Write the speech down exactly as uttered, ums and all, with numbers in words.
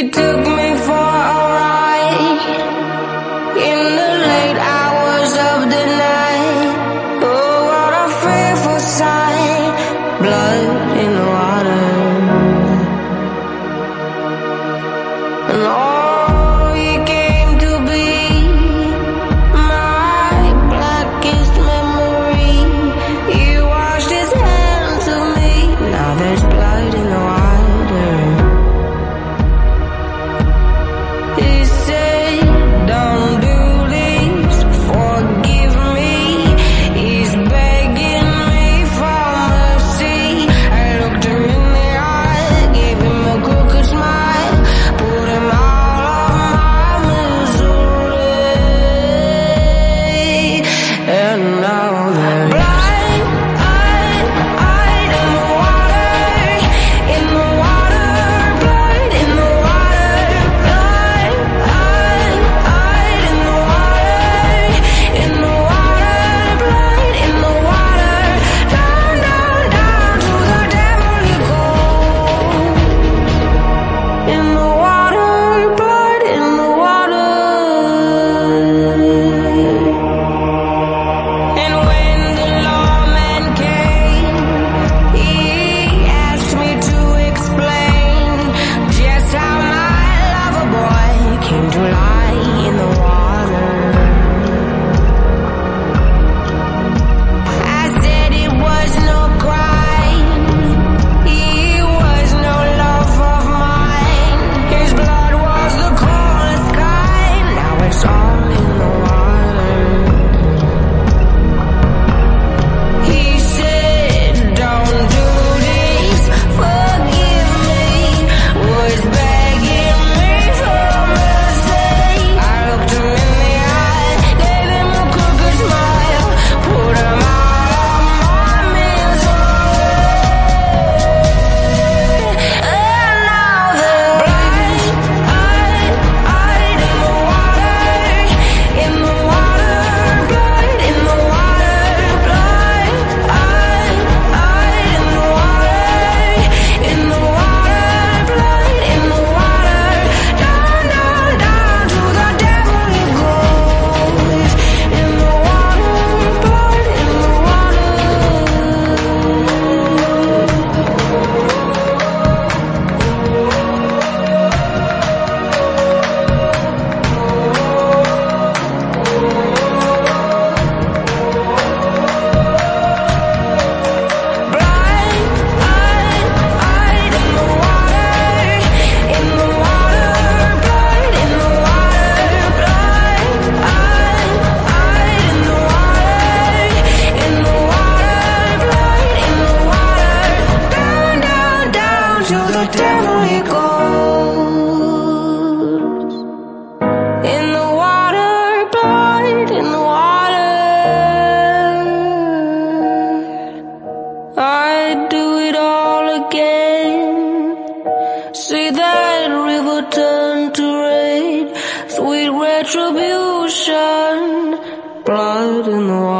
He took me for a ride in the late hours of the night. Oh, what a fearful sight, blood in the water. And oh, he came to be my blackest memory. He washed his hands of me. Now there's blood in the water. He said, don't do this, forgive me. He's begging me for mercy. I looked him in the eye, gave him a crooked smile, put him out of my misery. And now there's blood, blood, blood in the water, in the water, blood in the water, blood, blood, blood in the water, in the water, blood in the water, down, down, down to the devil you go. In the water, blood in the water. And when the lawman came, he asked me to explain just how my lover boy came to lie in the water. I said it was no crime, he was no love of mine. His blood was the coldest kind, now it's all in the water. He said, don't do this, forgive me, was begging me for mercy. I looked him in the eye, gave him a crooked smile, put him out of my misery. And now there's blood, blood, blood in the water, in the water, blood in the water, blood, blood, blood in the water, in the water, blood in the water, down, down, down to the devil it goes. In the water, blood in the water. Blood, blood, blood in the water, in the water, blood in the water, blood, blood, blood in the water, in the water, blood in the water, down, down, down to the devil he goes. In the water, blood in the water. I'd do it all again. See that river turn to red, sweet retribution, blood in the water.